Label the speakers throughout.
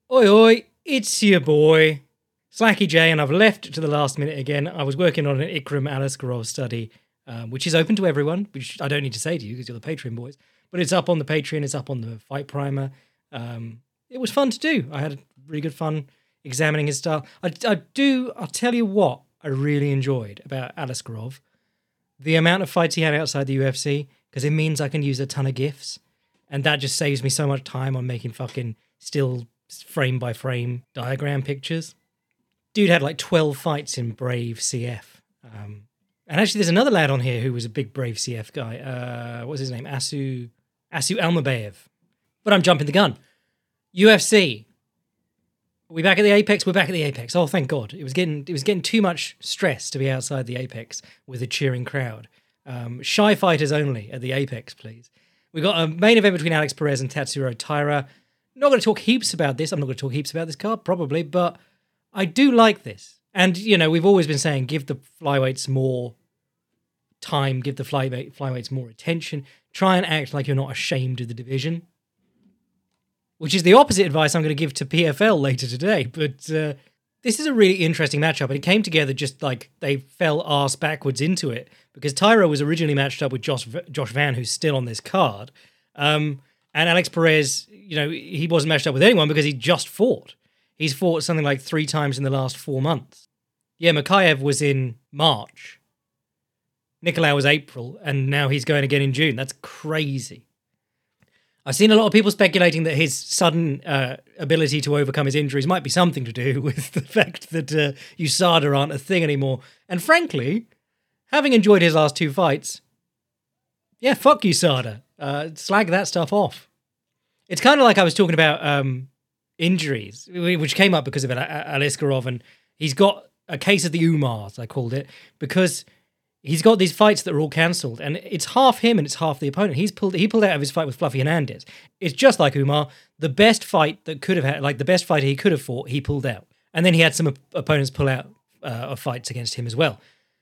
Speaker 1: Oi, oi, it's your boy, Slacky J, and I've left it to the last minute again. I was working on an Ikram Alaskarov study, which is open to everyone, which I don't need to say to you because you're the Patreon boys, but it's up on the Patreon, it's up on the Fight Primer. It was fun to do. I had really good fun examining his style. I'll tell you what I really enjoyed about Alaskarov. The amount of fights he had outside the UFC, because it means I can use a ton of GIFs, and that just saves me so much time on making fucking still frame by frame diagram pictures. Dude had like 12 fights in Brave CF. And actually there's another lad on here who was a big Brave CF guy. What's his name? Asu Almabayev. But I'm jumping the gun. UFC. Are we back at the Apex? We're back at the Apex. Oh, thank God. It was getting too much stress to be outside the Apex with a cheering crowd. Shy fighters only at the Apex, please. We got a main event between Alex Perez and Tatsuro Taira. Not going to talk heaps about this. I'm not going to talk heaps about this card, probably, but I do like this. And, you know, we've always been saying give the flyweights more time, give the flyweights more attention, try and act like you're not ashamed of the division, which is the opposite advice I'm going to give to PFL later today. But this is a really interesting matchup, and it came together just like they fell arse backwards into it, because Taira was originally matched up with Josh Van, who's still on this card. And Alex Perez, you know, he wasn't matched up with anyone because he just fought. He's fought something like 3 times in the last 4 months. Yeah, Makayev was in March. Nicolau was April, and now he's going again in June. That's crazy. I've seen a lot of people speculating that his sudden ability to overcome his injuries might be something to do with the fact that USADA aren't a thing anymore. And frankly, having enjoyed his last 2 fights, yeah, fuck USADA. Slag that stuff off. It's kind of like I was talking about injuries, which came up because of Aliskerov, and he's got a case of the Umars, I called it, because he's got these fights that are all cancelled, and it's half him and it's half the opponent. He pulled out of his fight with Fluffy Hernandez. It's just like Umar. The best fight that could have had, like the best fighter he could have fought, he pulled out. And then he had some opponents pull out of fights against him as well.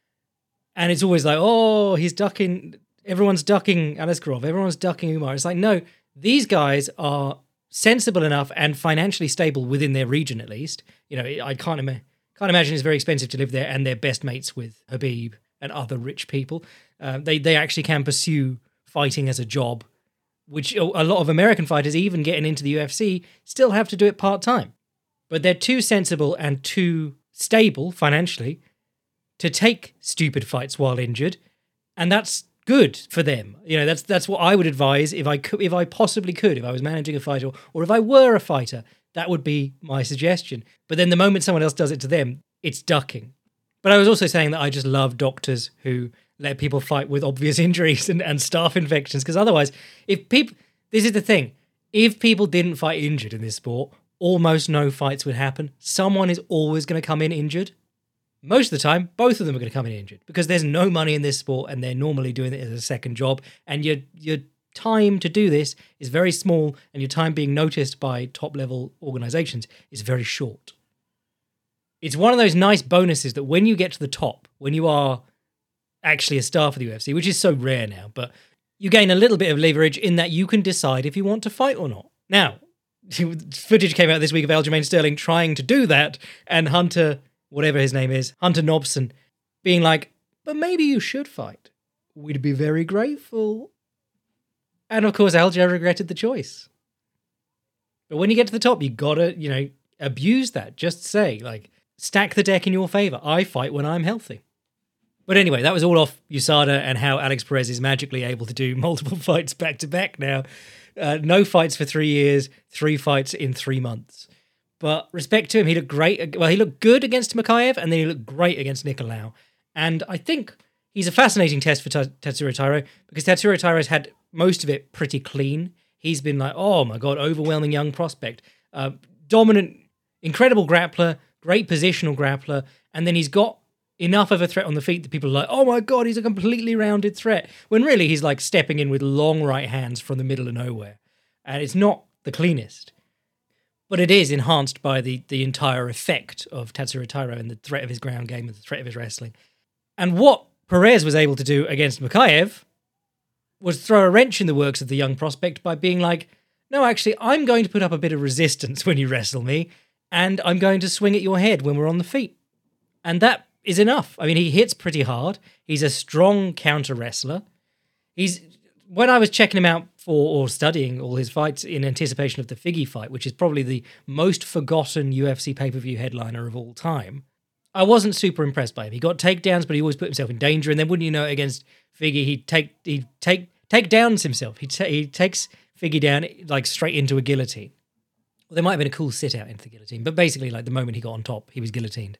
Speaker 1: And it's always like, oh, he's ducking. Everyone's ducking Aliskerov. Everyone's ducking Umar. It's like, no, these guys are sensible enough and financially stable within their region, at least. You know, I can't imagine it's very expensive to live there, and they're best mates with Habib and other rich people. They actually can pursue fighting as a job, which a lot of American fighters, even getting into the UFC, still have to do it part-time. But they're too sensible and too stable financially to take stupid fights while injured, and that's good for them. You know, that's what I would advise if I possibly could, if I was managing a fighter, or if I were a fighter. That would be my suggestion. But then the moment someone else does it to them, it's ducking. But I was also saying that I just love doctors who let people fight with obvious injuries and staph infections, because otherwise, this is the thing, if people didn't fight injured in this sport, almost no fights would happen. Someone is always going to come in injured. Most of the time, both of them are going to come in injured because there's no money in this sport and they're normally doing it as a second job. And your time to do this is very small, and your time being noticed by top-level organizations is very short. It's one of those nice bonuses that when you get to the top, when you are actually a star for the UFC, which is so rare now, but you gain a little bit of leverage in that you can decide if you want to fight or not. Now, footage came out this week of Aljamain Sterling trying to do that, and Hunter, whatever his name is, Hunter Nobson, being like, but maybe you should fight. We'd be very grateful. And of course, Aljo regretted the choice. But when you get to the top, you gotta, you know, abuse that. Just say, like, stack the deck in your favor. I fight when I'm healthy. But anyway, that was all off USADA and how Alex Perez is magically able to do multiple fights back to back now. No fights for 3 years, 3 fights in 3 months. But respect to him, he looked great. Well, he looked good against Makayev, and then he looked great against Nicolau. And I think he's a fascinating test for Tatsuro Taira, because Tatsuro Taira has had most of it pretty clean. He's been like, oh my God, overwhelming young prospect. Dominant, incredible grappler, great positional grappler, and then he's got enough of a threat on the feet that people are like, oh my God, he's a completely rounded threat. When really he's like stepping in with long right hands from the middle of nowhere. And it's not the cleanest. But it is enhanced by the entire effect of Tatsuro Taira and the threat of his ground game and the threat of his wrestling. And what Perez was able to do against Makayev was throw a wrench in the works of the young prospect by being like, no, actually, I'm going to put up a bit of resistance when you wrestle me, and I'm going to swing at your head when we're on the feet. And that is enough. I mean, he hits pretty hard. He's a strong counter wrestler. When I was checking him out or studying all his fights in anticipation of the Figgy fight, which is probably the most forgotten UFC pay-per-view headliner of all time, I wasn't super impressed by him. He got takedowns, but he always put himself in danger. And then, wouldn't you know, against Figgy, he'd take downs himself. He takes Figgy down like straight into a guillotine. Well, there might have been a cool sit out into the guillotine, but basically, like the moment he got on top, he was guillotined.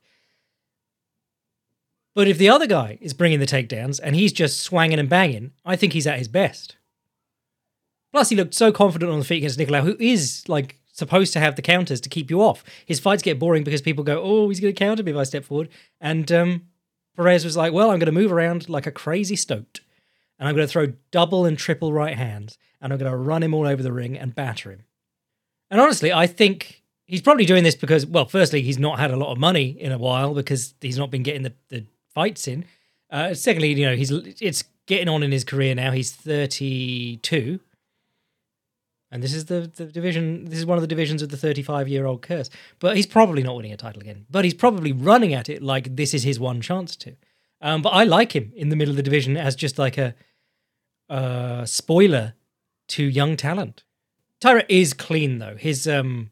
Speaker 1: But if the other guy is bringing the takedowns and he's just swanging and banging, I think he's at his best. Plus, he looked so confident on the feet against Nicolau, who is like supposed to have the counters to keep you off. His fights get boring because people go, oh, he's going to counter me if I step forward. And Perez was like, well, I'm going to move around like a crazy stoat. And I'm going to throw double and triple right hands. And I'm going to run him all over the ring and batter him. And honestly, I think he's probably doing this because, well, firstly, he's not had a lot of money in a while because he's not been getting the fights in. Secondly, you know, it's getting on in his career now. He's 32. And this is the division. This is one of the divisions of the 35-year-old curse. But he's probably not winning a title again. But he's probably running at it like this is his one chance to. But I like him in the middle of the division as just like a spoiler to young talent. Taira is clean though. His open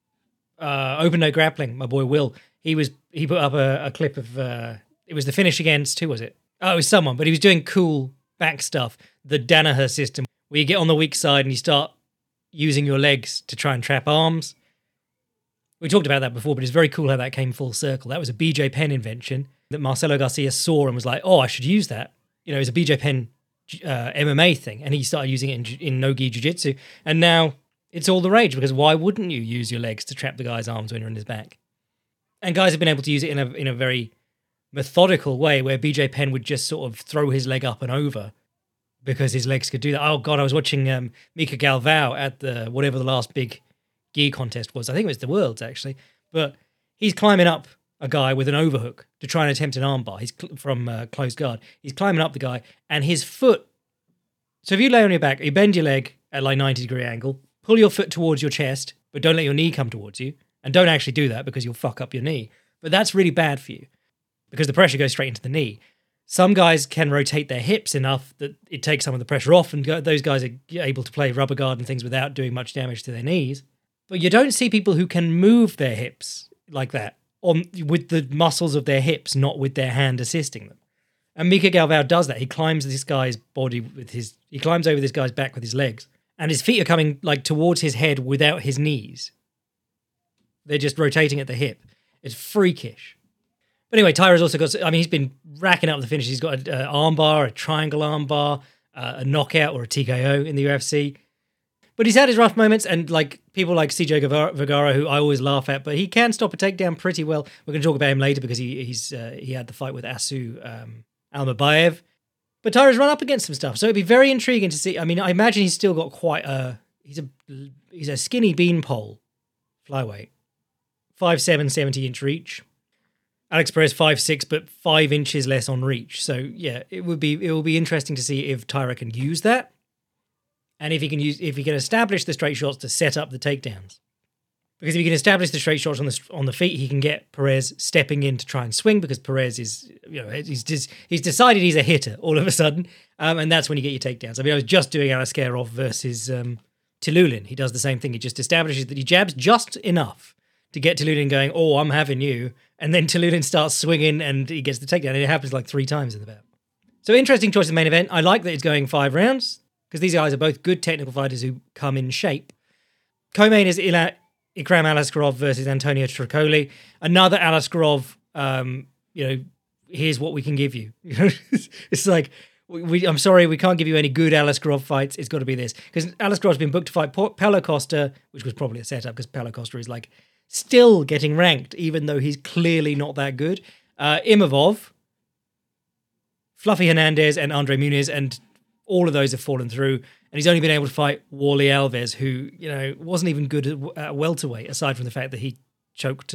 Speaker 1: no grappling, my boy Will. He put up a clip of it was the finish against who was it? Oh, it was someone, but he was doing cool back stuff. The Danaher system, where you get on the weak side and you start using your legs to try and trap arms. We talked about that before, but it's very cool how that came full circle. That was a BJ Penn invention that Marcelo Garcia saw and was like, oh, I should use that. You know, it's a BJ Penn MMA thing, and he started using it in no-gi jiu-jitsu, and now it's all the rage, because why wouldn't you use your legs to trap the guy's arms when you're in his back? And guys have been able to use it in a very methodical way, where BJ Penn would just sort of throw his leg up and over because his legs could do that. Oh God, I was watching Mika Galvao at the whatever the last big gi contest was. I think it was the Worlds actually, but he's climbing up a guy with an overhook to try and attempt an armbar. He's from closed guard. He's climbing up the guy, and his foot. So if you lay on your back, you bend your leg at like 90-degree angle, pull your foot towards your chest, but don't let your knee come towards you. And don't actually do that because you'll fuck up your knee. But that's really bad for you because the pressure goes straight into the knee. Some guys can rotate their hips enough that it takes some of the pressure off, and those guys are able to play rubber guard and things without doing much damage to their knees. But you don't see people who can move their hips like that with the muscles of their hips, not with their hand assisting them. And Mika Galvao does that. He climbs this guy's body he climbs over this guy's back with his legs, and his feet are coming like towards his head without his knees. They're just rotating at the hip. It's freakish. But anyway, Taira's also got, I mean, he's been racking up the finishes. He's got an armbar, a triangle armbar, a knockout or a TKO in the UFC. But he's had his rough moments, and like people like CJ Vergara, who I always laugh at, but he can stop a takedown pretty well. We're going to talk about him later because he had the fight with Asu Almabayev. But Taira's run up against some stuff, so it'd be very intriguing to see. I mean, I imagine he's still got quite he's a skinny beanpole flyweight, 5'7", 70-inch reach. Alex Perez 5'6", but 5 inches less on reach. So yeah, it will be interesting to see if Taira can use that, and if he can establish the straight shots to set up the takedowns. Because if he can establish the straight shots on the feet, he can get Perez stepping in to try and swing, because Perez is, you know, he's decided he's a hitter all of a sudden, and that's when you get your takedowns. I mean, I was just doing Alaskarov versus Tilulin. He does the same thing. He just establishes that he jabs just enough to get Tilulin going, oh, I'm having you, and then Tilulin starts swinging and he gets the takedown, and it happens like 3 times in the bout. So interesting choice of the main event. I like that it's going 5 rounds, because these guys are both good technical fighters who come in shape. Co-main is Ikram Alaskarov versus Antonio Tricoli. Another Alaskarov, here's what we can give you. It's like, I'm sorry, we can't give you any good Alaskarov fights. It's got to be this. Because Alaskarov's been booked to fight Paulo Costa, which was probably a setup, because Paulo Costa is like still getting ranked, even though he's clearly not that good. Imavov, Fluffy Hernandez, and Andre Muniz, and all of those have fallen through. And he's only been able to fight Wally Alves, who, you know, wasn't even good at welterweight, aside from the fact that he choked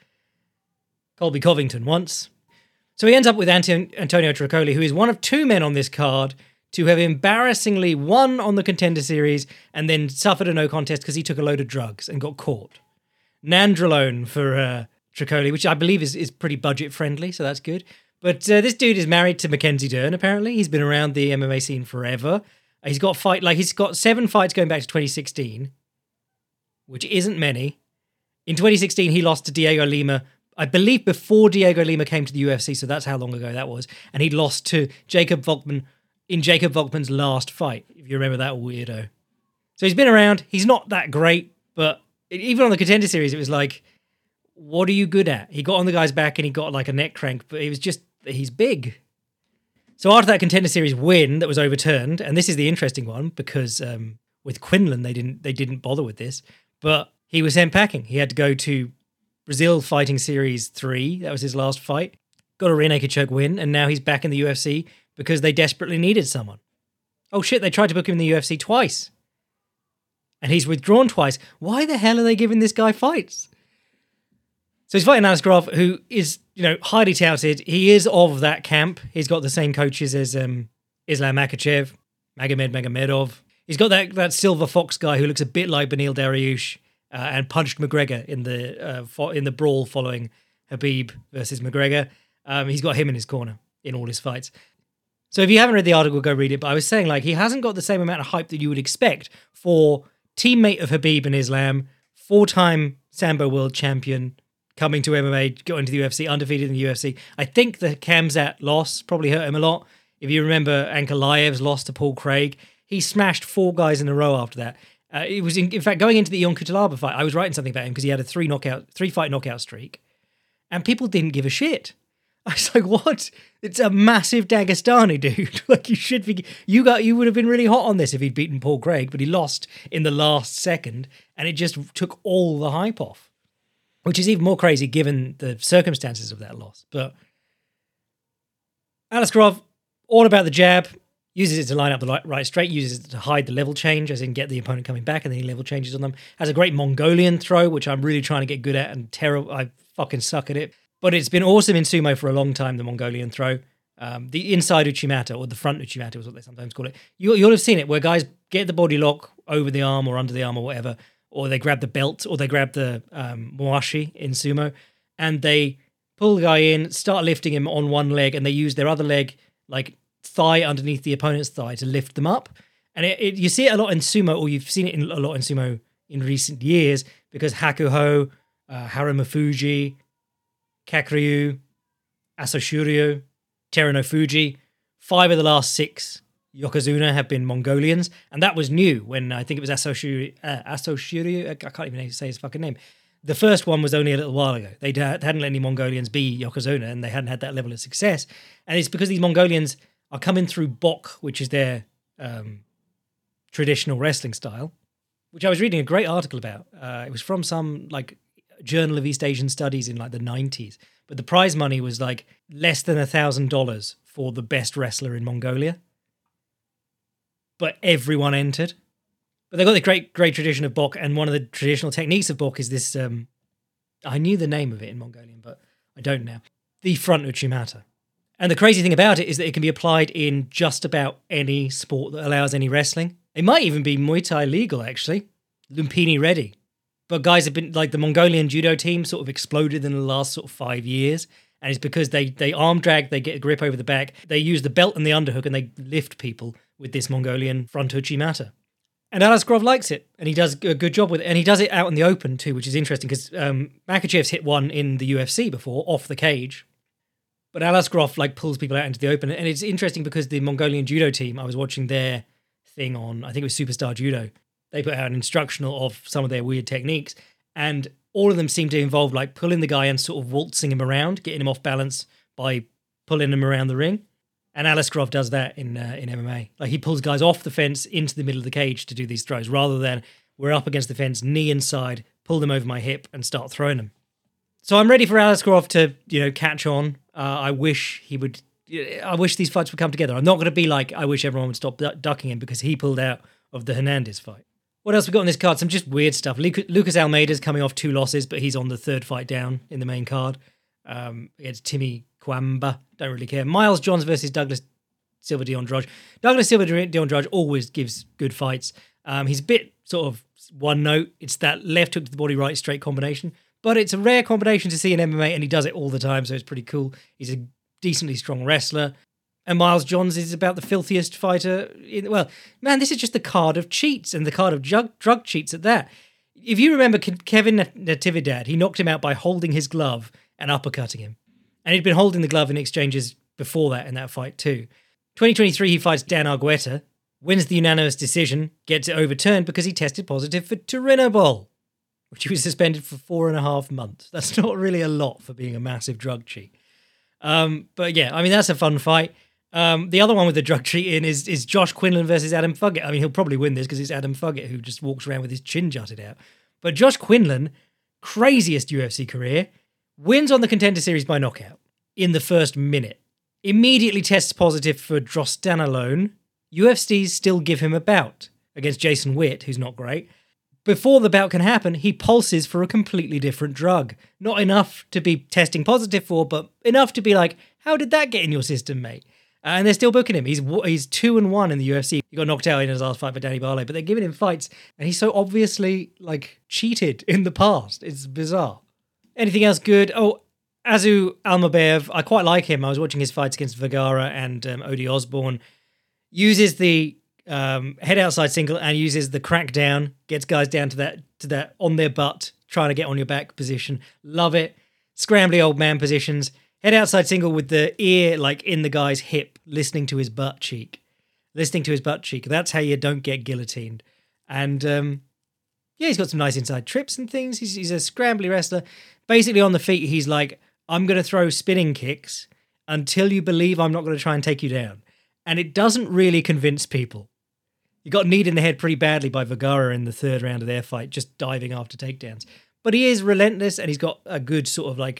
Speaker 1: Colby Covington once. So he ends up with Antonio Tricoli, who is one of 2 men on this card to have embarrassingly won on the Contender Series and then suffered a no contest because he took a load of drugs and got caught. Nandrolone for Trincoli, which I believe is pretty budget friendly, so that's good. But this dude is married to Mackenzie Dern, apparently. He's been around the MMA scene forever. He's got 7 fights going back to 2016, which isn't many. In 2016, he lost to Diego Lima, I believe before Diego Lima came to the UFC, so that's how long ago that was. And he lost to Jacob Volkman in Jacob Volkman's last fight, if you remember that weirdo. So he's been around. He's not that great, but even on the Contender Series, it was like, what are you good at? He got on the guy's back and he got like a neck crank, but it was just, he's big. So after that Contender Series win that was overturned, and this is the interesting one because with Quinlan they didn't bother with this, but he was sent packing. He had to go to Brazil Fighting Series 3. That was his last fight. Got a rear naked choke win, and now he's back in the UFC because they desperately needed someone. Oh shit, they tried to book him in the UFC twice. And he's withdrawn twice. Why the hell are they giving this guy fights? So he's fighting Aliskerov, who is, highly touted. He is of that camp. He's got the same coaches as Islam Makhachev, Magomedov. He's got that silver fox guy who looks a bit like Beneil Dariush and punched McGregor in the brawl following Khabib versus McGregor. He's got him in his corner in all his fights. So if you haven't read the article, go read it. But I was saying, he hasn't got the same amount of hype that you would expect for teammate of Khabib and Islam, 4-time Sambo world champion, coming to MMA, going to the UFC, undefeated in the UFC. I think the Khamzat loss probably hurt him a lot. If you remember Ankalaev's loss to Paul Craig, he smashed 4 guys in a row after that. It was, in fact, going into the Ion Cutelaba fight, I was writing something about him because he had a 3-fight knockout streak, and people didn't give a shit. I was like, what? It's a massive Dagestani dude. You should be. You would have been really hot on this if he'd beaten Paul Craig, but he lost in the last second, and it just took all the hype off. Which is even more crazy given the circumstances of that loss. But Aliskerov, all about the jab, uses it to line up the right straight, uses it to hide the level change, as in get the opponent coming back and then he level changes on them. Has a great Mongolian throw, which I'm really trying to get good at, and I fucking suck at it. But it's been awesome in sumo for a long time, the Mongolian throw. The inside Uchimata, or the front Uchimata is what they sometimes call it. You'll have seen it, where guys get the body lock over the arm or under the arm or whatever, or they grab the belt, or they grab the Moashi in sumo, and they pull the guy in, start lifting him on one leg, and they use their other leg, like thigh underneath the opponent's thigh, to lift them up. And you see it a lot in sumo, or you've seen it a lot in sumo in recent years, because Hakuho, Harumafuji, Kakuryu, Asoshuryu, Terunofuji, 5 of the last 6 Yokozuna have been Mongolians, and that was new when I think it was Asoshuryu, I can't even say his fucking name. The first one was only a little while ago. They hadn't let any Mongolians be Yokozuna, and they hadn't had that level of success. And it's because these Mongolians are coming through Bok, which is their traditional wrestling style, which I was reading a great article about. It was from some Journal of East Asian Studies in the 90s. But the prize money was less than $1,000 for the best wrestler in Mongolia. But everyone entered. But they've got the great tradition of Bok, and one of the traditional techniques of Bok is this, I knew the name of it in Mongolian, but I don't now. The front Uchimata. And the crazy thing about it is that it can be applied in just about any sport that allows any wrestling. It might even be Muay Thai legal, actually. Lumpini ready. But guys have been, the Mongolian judo team sort of exploded in the last sort of 5 years. And it's because they arm drag, they get a grip over the back, they use the belt and the underhook, and they lift people with this Mongolian front Uchimata. And Aliskerov likes it, and he does a good job with it. And he does it out in the open too, which is interesting, because Makhachev's hit one in the UFC before, off the cage. But Aliskerov pulls people out into the open. And it's interesting because the Mongolian judo team, I was watching their thing on, I think it was Superstar Judo. They put out an instructional of some of their weird techniques, and all of them seem to involve pulling the guy and sort of waltzing him around, getting him off balance by pulling him around the ring. And Aliskerov does that in MMA. He pulls guys off the fence into the middle of the cage to do these throws, rather than we're up against the fence, knee inside, pull them over my hip and start throwing them. So I'm ready for Aliskerov to, catch on. I wish he would. I wish these fights would come together. I'm not going to be I wish everyone would stop ducking him because he pulled out of the Hernandez fight. What else we got on this card? Some just weird stuff. Lucas Almeida's coming off 2 losses, but he's on the 3rd fight down in the main card. Against Timmy Kwamba. Don't really care. Miles Johns versus Douglas Silva de Andrade. Douglas Silva de Andrade always gives good fights. He's a bit sort of one note. It's that left hook to the body, right straight combination. But it's a rare combination to see in MMA, and he does it all the time, so it's pretty cool. He's a decently strong wrestler. And Miles Johns is about the filthiest fighter. Well, man, this is just the card of cheats, and the card of drug cheats at that. If you remember Kevin Natividad, he knocked him out by holding his glove and uppercutting him. And he'd been holding the glove in exchanges before that in that fight too. 2023, he fights Dan Argueta, wins the unanimous decision, gets it overturned because he tested positive for Turinabol, which he was suspended for 4.5 months. That's not really a lot for being a massive drug cheat. But yeah, I mean, that's a fun fight. The other one with the drug cheating is Josh Quinlan versus Adam Fuggett. I mean, he'll probably win this because it's Adam Fuggett who just walks around with his chin jutted out. But Josh Quinlan, craziest UFC career, wins on the Contender Series by knockout in the first minute. Immediately tests positive for drostanolone. UFC still give him a bout against Jason Witt, who's not great. Before the bout can happen, he pulses for a completely different drug. Not enough to be testing positive for, but enough to be like, how did that get in your system, mate? And they're still booking him. He's 2-1 in the UFC. He got knocked out in his last fight by Danny Barlow, but they're giving him fights, and he's so obviously cheated in the past. It's bizarre. Anything else good? Oh, Azu Almabayev. I quite like him. I was watching his fights against Vergara and Odie Osborne. Uses the head outside single and uses the crackdown. Gets guys down to that on their butt, trying to get on your back position. Love it. Scrambly old man positions. Head outside single with the ear in the guy's hip, listening to his butt cheek. That's how you don't get guillotined. And yeah, he's got some nice inside trips and things. He's a scrambly wrestler. Basically on the feet, he's like, I'm going to throw spinning kicks until you believe I'm not going to try and take you down. And it doesn't really convince people. He got kneed in the head pretty badly by Vergara in the third round of their fight, just diving after takedowns. But he is relentless, and he's got a good sort of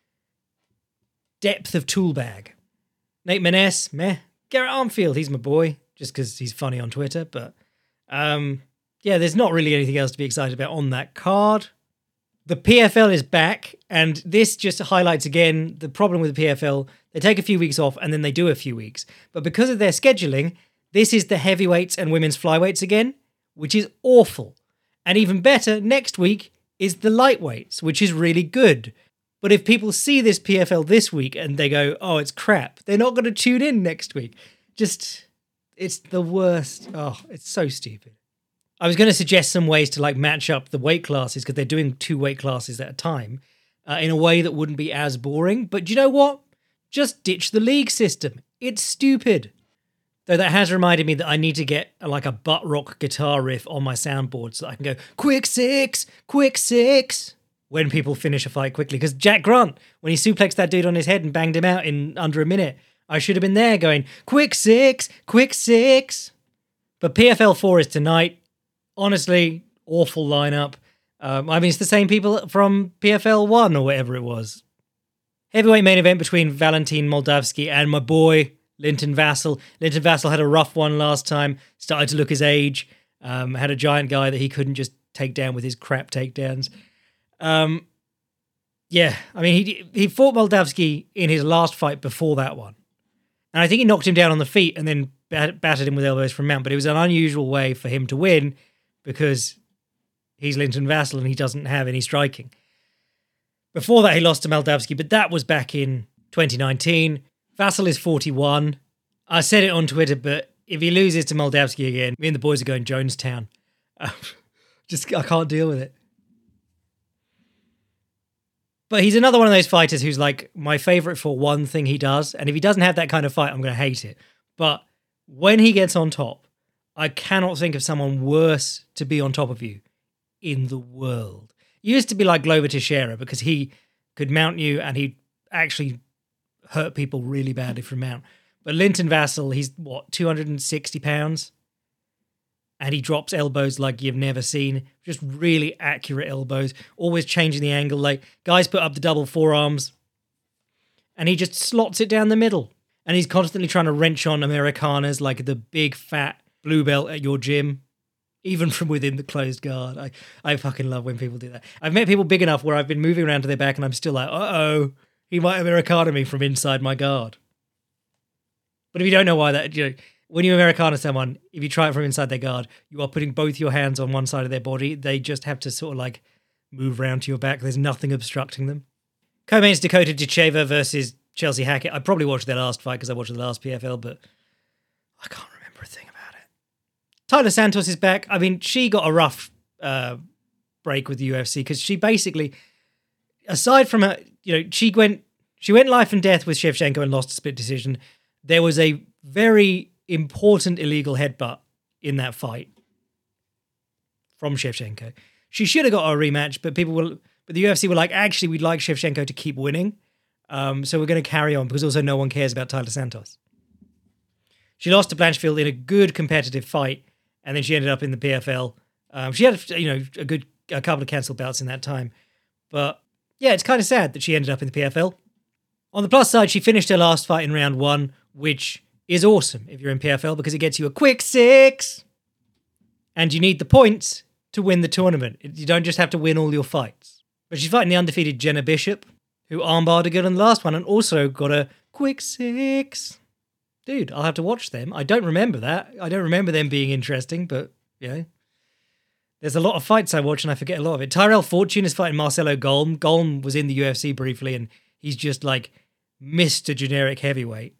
Speaker 1: depth of tool bag. Nate Maness, meh. Garrett Armfield, he's my boy, just because he's funny on Twitter. But yeah, there's not really anything else to be excited about on that card. The PFL is back, and this just highlights again the problem with the PFL. They take a few weeks off, and then they do a few weeks. But because of their scheduling, this is the heavyweights and women's flyweights again, which is awful. And even better, next week is the lightweights, which is really good. But if people see this PFL this week and they go, oh, it's crap, they're not going to tune in next week. It's the worst. Oh, it's so stupid. I was going to suggest some ways to match up the weight classes because they're doing 2 weight classes at a time in a way that wouldn't be as boring. But you know what? Just ditch the league system. It's stupid. Though that has reminded me that I need to get a butt rock guitar riff on my soundboard so that I can go, quick six, when people finish a fight quickly. Because Jack Grant, when he suplexed that dude on his head and banged him out in under a minute, I should have been there going, quick six. But PFL 4 is tonight. Honestly, awful lineup. It's the same people from PFL 1 or whatever it was. Heavyweight main event between Valentin Moldavsky and my boy, Linton Vassell. Linton Vassell had a rough one last time, started to look his age, had a giant guy that he couldn't just take down with his crap takedowns. Yeah, he fought Moldavsky in his last fight before that one. And I think he knocked him down on the feet and then battered him with elbows from mount. But it was an unusual way for him to win because he's Linton Vassell and he doesn't have any striking. Before that, he lost to Moldavsky, but that was back in 2019. Vassell is 41. I said it on Twitter, but if he loses to Moldavsky again, me and the boys are going Jonestown. I can't deal with it. But he's another one of those fighters who's my favourite for one thing he does. And if he doesn't have that kind of fight, I'm going to hate it. But when he gets on top, I cannot think of someone worse to be on top of you in the world. It used to be like Glover Teixeira because he could mount you and he actually hurt people really badly from mount. But Linton Vassell, he's 260 pounds? And he drops elbows like you've never seen. Just really accurate elbows. Always changing the angle. Guys put up the double forearms. And he just slots it down the middle. And he's constantly trying to wrench on Americanas like the big fat blue belt at your gym. Even from within the closed guard. I fucking love when people do that. I've met people big enough where I've been moving around to their back and I'm still like, uh-oh, he might Americana me from inside my guard. But if you don't know why that, when you Americana someone, if you try it from inside their guard, you are putting both your hands on one side of their body. They just have to sort of like move around to your back. There's nothing obstructing them. Co-mains Dakota Ditcheva versus Chelsea Hackett. I probably watched their last fight because I watched the last PFL, but I can't remember a thing about it. Tyler Santos is back. I mean, she got a rough break with the UFC because she basically, aside from her, she went life and death with Shevchenko and lost a split decision. There was a very important illegal headbutt in that fight from Shevchenko. She should have got a rematch, but the UFC were like, actually, we'd like Shevchenko to keep winning. So we're going to carry on because also no one cares about Tyler Santos. She lost to Blanchfield in a good competitive fight, and then she ended up in the PFL. She had, a couple of cancelled bouts in that time. But yeah, it's kind of sad that she ended up in the PFL. On the plus side, she finished her last fight in round 1, which is awesome if you're in PFL because it gets you a quick 6. And you need the points to win the tournament. You don't just have to win all your fights. But she's fighting the undefeated Jenna Bishop, who armbarred a girl in the last one and also got a quick 6. Dude, I'll have to watch them. I don't remember that. I don't remember them being interesting, but, there's a lot of fights I watch and I forget a lot of it. Tyrell Fortune is fighting Marcelo Golm. Golm was in the UFC briefly and he's just like Mr. Generic Heavyweight.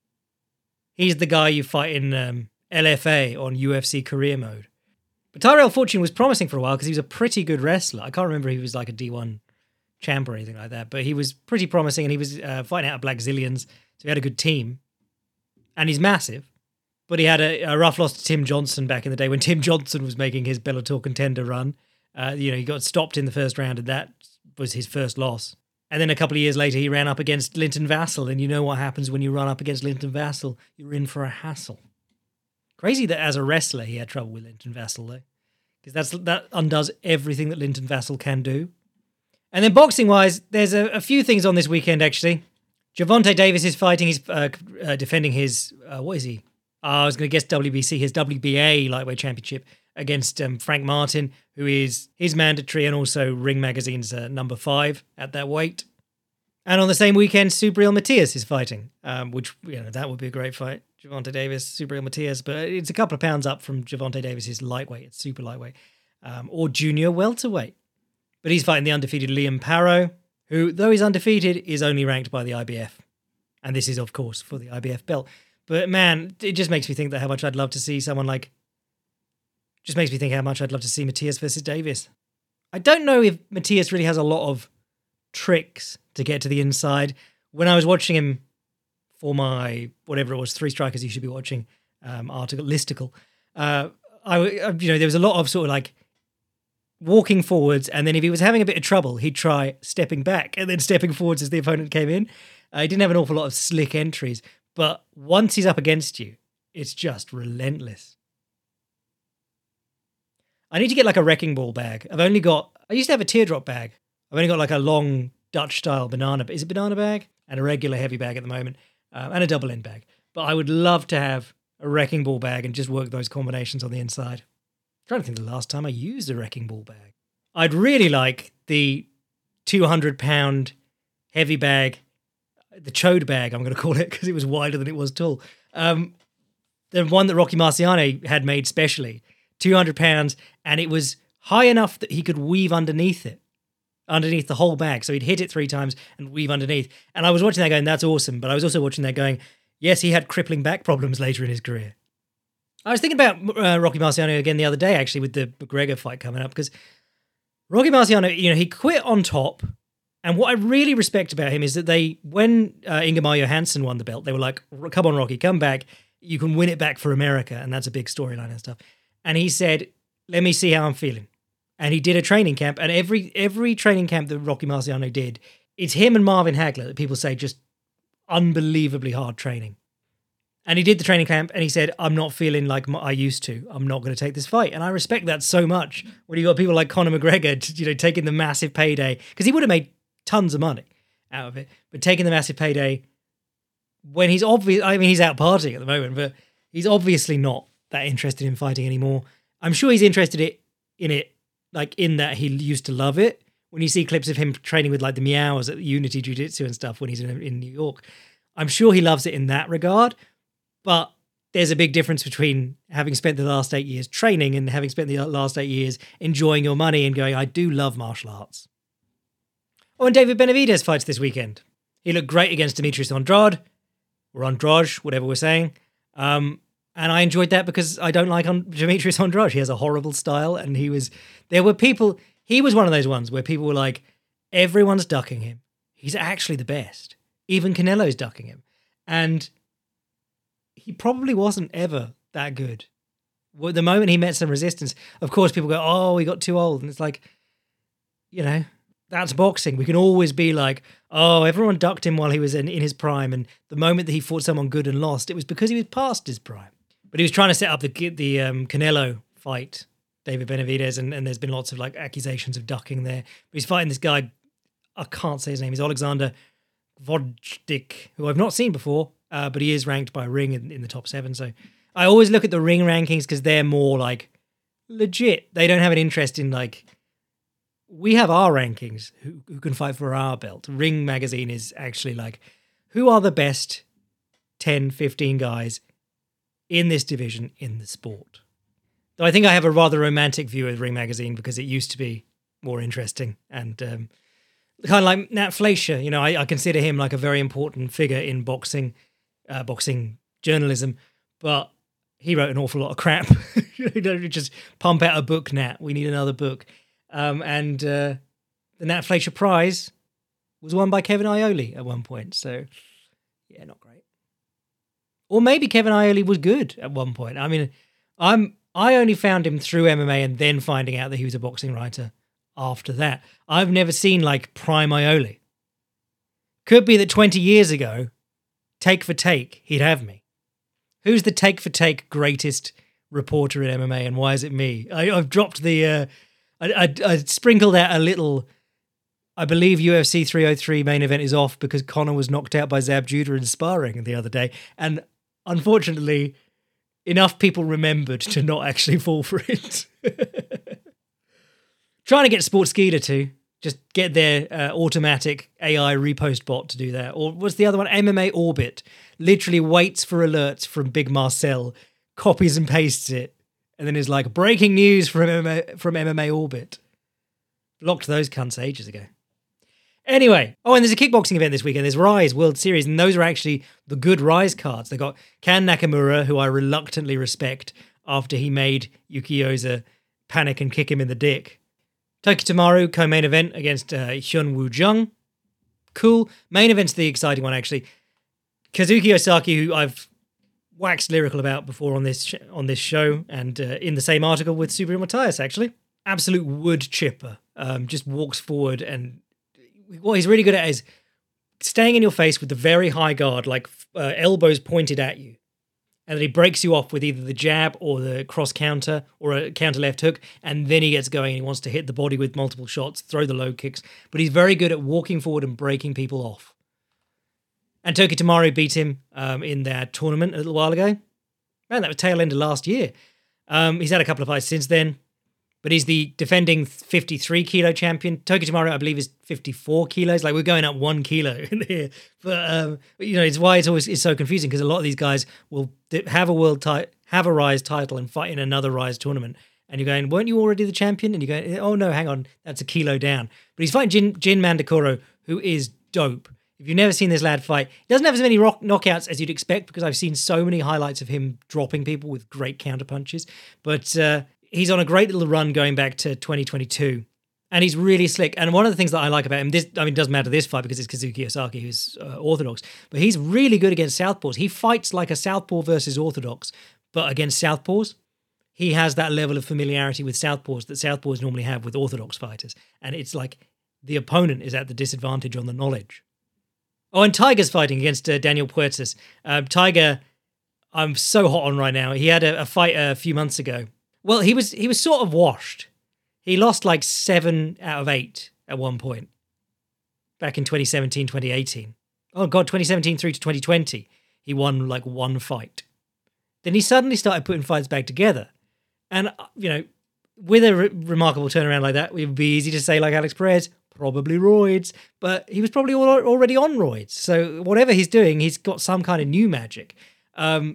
Speaker 1: He's the guy you fight in LFA on UFC career mode. But Tyrell Fortune was promising for a while because he was a pretty good wrestler. I can't remember if he was like a D1 champ or anything like that, but he was pretty promising and he was fighting out of Black Zillions, so he had a good team. And he's massive. But he had a rough loss to Tim Johnson back in the day when Tim Johnson was making his Bellator contender run. He got stopped in the first round and that was his first loss. And then a couple of years later, he ran up against Linton Vassell. And you know what happens when you run up against Linton Vassell? You're in for a hassle. Crazy that as a wrestler, he had trouble with Linton Vassell, though. Because that undoes everything that Linton Vassell can do. And then boxing-wise, there's a few things on this weekend, actually. Gervonta Davis is fighting. He's defending his, what is he? I was going to guess WBC, his WBA lightweight championship against Frank Martin, who is his mandatory and also Ring Magazine's number 5 at that weight. And on the same weekend, Subriel Matias is fighting, which, that would be a great fight. Gervonta Davis, Subriel Matias, but it's a couple of pounds up from Gervonta Davis's lightweight. It's super lightweight. Or junior welterweight. But he's fighting the undefeated Liam Parrow, who, though he's undefeated, is only ranked by the IBF. And this is, of course, for the IBF belt. But man, it just makes me think that how much I'd love to see someone like... Just makes me think how much I'd love to see Matias versus Davis. I don't know if Matias really has a lot of tricks to get to the inside. When I was watching him for my, whatever it was, 3 Strikers you should be watching, listicle, there was a lot of sort of like walking forwards, and then if he was having a bit of trouble, he'd try stepping back and then stepping forwards as the opponent came in. He didn't have an awful lot of slick entries, but once he's up against you, it's just relentless. I need to get like a wrecking ball bag. I used to have a teardrop bag. I've only got like a long Dutch style banana, is it banana bag? And a regular heavy bag at the moment, and a double end bag. But I would love to have a wrecking ball bag and just work those combinations on the inside. I'm trying to think the last time I used a wrecking ball bag. I'd really like the 200-pound heavy bag, the chode bag, I'm going to call it, because it was wider than it was tall. The one that Rocky Marciano had made specially, 200 pounds, and it was high enough that he could weave underneath the whole bag. So he'd hit it 3 times and weave underneath. And I was watching that going, that's awesome. But I was also watching that going, yes, he had crippling back problems later in his career. I was thinking about Rocky Marciano again the other day, actually, with the McGregor fight coming up, because Rocky Marciano, he quit on top. And what I really respect about him is that when Ingemar Johansson won the belt, they were like, come on, Rocky, come back. You can win it back for America. And that's a big storyline and stuff. And he said, let me see how I'm feeling. And he did a training camp. And every training camp that Rocky Marciano did, it's him and Marvin Hagler that people say just unbelievably hard training. And he did the training camp and he said, I'm not feeling like I used to. I'm not going to take this fight. And I respect that so much. When you got people like Conor McGregor, taking the massive payday, because he would have made tons of money out of it, but taking the massive payday when he's he's out partying at the moment, but he's obviously not that interested in fighting anymore. I'm sure he's interested in it, like in that he used to love it. When you see clips of him training with like the Meows at Unity Jiu-Jitsu and stuff when he's in New York, I'm sure he loves it in that regard. But there's a big difference between having spent the last 8 years training and having spent the last 8 years enjoying your money and going, I do love martial arts. Oh, and David Benavidez fights this weekend. He looked great against Demetrius Andrade, or Andrade, whatever we're saying. And I enjoyed that because I don't like Demetrius Andrade. He has a horrible style, and he was one of those ones where people were like, everyone's ducking him. He's actually the best. Even Canelo's ducking him. And he probably wasn't ever that good. Well, the moment he met some resistance, of course, people go, oh, he got too old. And it's like, that's boxing. We can always be like, oh, everyone ducked him while he was in his prime. And the moment that he fought someone good and lost, it was because he was past his prime. But he was trying to set up the Canelo fight, David Benavidez, and there's been lots of like accusations of ducking there. But he's fighting this guy, I can't say his name, he's Alexander Gvozdyk, who I've not seen before, but he is ranked by Ring in the top 7. So I always look at the Ring rankings because they're more like legit. They don't have an interest in like, we have our rankings, who can fight for our belt. Ring magazine is actually like, who are the best 10, 15 guys in this division in the sport? Though I think I have a rather romantic view of Ring magazine because it used to be more interesting and kind of like Nat Fleischer. I consider him like a very important figure in boxing journalism, but he wrote an awful lot of crap. Just pump out a book, Nat. We need another book. And the Nat Fleischer Prize was won by Kevin Iole at one point. So, yeah, not great. Or maybe Kevin Iole was good at one point. I mean, I only found him through MMA and then finding out that he was a boxing writer after that. I've never seen like prime Iole. Could be that 20 years ago, take for take, he'd have me. Who's the take for take greatest reporter in MMA, and why is it me? I've dropped the... I sprinkled out a little... I believe UFC 303 main event is off because Conor was knocked out by Zab Judah in sparring the other day. And unfortunately, enough people remembered to not actually fall for it. Trying to get Sportskeeda to just get their automatic AI repost bot to do that. Or what's the other one? MMA Orbit. Literally waits for alerts from Big Marcel, copies and pastes it, and then is like, breaking news from MMA Orbit. Blocked those cunts ages ago. Anyway, and there's a kickboxing event this weekend. There's Rise World Series, and those are actually the good Rise cards. They got Kan Nakamura, who I reluctantly respect after he made Yuki Yosa panic and kick him in the dick. Toki Tamaru, co-main event against Hyun Woo Jung. Cool. Main event's the exciting one, actually. Kazuki Osaki, who I've waxed lyrical about before on this show, and in the same article with Subaru Matthias, actually. Absolute wood chipper. Just walks forward, and what he's really good at is staying in your face with the very high guard, like elbows pointed at you. And then he breaks you off with either the jab or the cross counter or a counter left hook, and then he gets going and he wants to hit the body with multiple shots, throw the low kicks. But he's very good at walking forward and breaking people off. And Toki Tamaru beat him in their tournament a little while ago. Man, that was tail end of last year. He's had a couple of fights since then, but he's the defending 53 kilo champion. Toki Tamaru, I believe, is 54 kilos. Like, we're going up 1 kilo in here. But, it's why it's so confusing, because a lot of these guys will have a Rise title and fight in another Rise tournament. And you're going, weren't you already the champion? And you're going, oh no, hang on, that's a kilo down. But he's fighting Jin Mandakoro, who is dope. If you've never seen this lad fight, he doesn't have as many knockouts as you'd expect, because I've seen so many highlights of him dropping people with great counter punches. But he's on a great little run going back to 2022. And he's really slick. And one of the things that I like about him, it doesn't matter this fight because it's Kazuki Osaki who's orthodox, but he's really good against southpaws. He fights like a southpaw versus orthodox, but against southpaws, he has that level of familiarity with southpaws that southpaws normally have with orthodox fighters. And it's like the opponent is at the disadvantage on the knowledge. Oh, and Tiger's fighting against Daniel Puertas. Tiger, I'm so hot on right now. He had a fight a few months ago. Well, he was sort of washed. He lost like 7 out of 8 at one point. Back in 2017, 2018. Oh God, 2017 through to 2020. He won like 1 fight. Then he suddenly started putting fights back together. And, with a remarkable turnaround like that, it would be easy to say like Alex Perez, probably roids, but he was probably already on roids. So whatever he's doing, he's got some kind of new magic.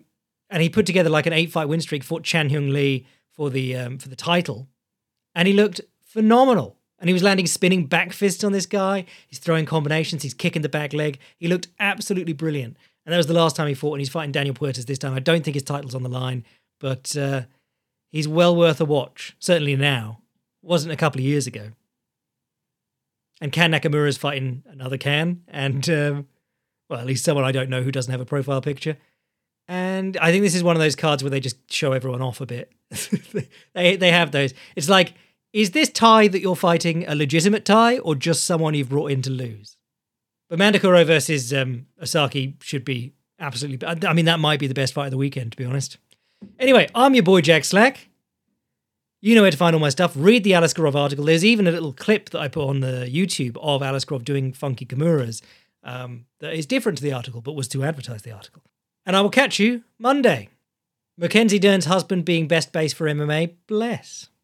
Speaker 1: And he put together like an 8-fight win streak, fought Chan Hyung Lee for the title. And he looked phenomenal. And he was landing spinning back fists on this guy. He's throwing combinations. He's kicking the back leg. He looked absolutely brilliant. And that was the last time he fought, and he's fighting Daniel Puertas this time. I don't think his title's on the line, but he's well worth a watch. Certainly now. Wasn't a couple of years ago. And Kan Nakamura's fighting another Kan, and, well, at least someone I don't know who doesn't have a profile picture. And I think this is one of those cards where they just show everyone off a bit. they have those. It's like, is this Thai that you're fighting a legitimate Thai or just someone you've brought in to lose? But Mandakuro versus Osaki should be absolutely... I mean, that might be the best fight of the weekend, to be honest. Anyway, I'm your boy Jack Slack. You know where to find all my stuff. Read the Aliskerov article. There's even a little clip that I put on the YouTube of Aliskerov doing funky Kimuras that is different to the article, but was to advertise the article. And I will catch you Monday. Mackenzie Dern's husband being best base for MMA. Bless.